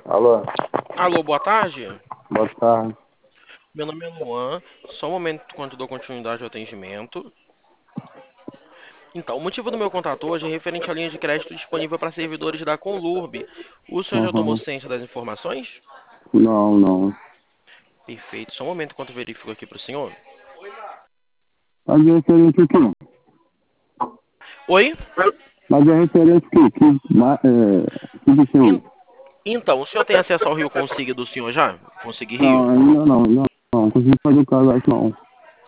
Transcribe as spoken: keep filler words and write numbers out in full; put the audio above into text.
Alô, Alô, boa tarde. boa tarde. Meu nome é Luan. Só um momento enquanto eu dou continuidade ao atendimento. Então, o motivo do meu contato hoje é referente à linha de crédito disponível para servidores da Conlurb. O senhor já tomou Uhum. ciência das informações? Não, não. Perfeito. Só um momento enquanto eu verifico aqui para o senhor. Mas é referente o quê? Oi? Mas é referente o quê? Que, ma- é, que En- questão? Então, o senhor tem acesso ao Rio Consiga do senhor já? Consiga Rio? Não, ainda não, ainda não. Não consegui fazer o cadastro, não.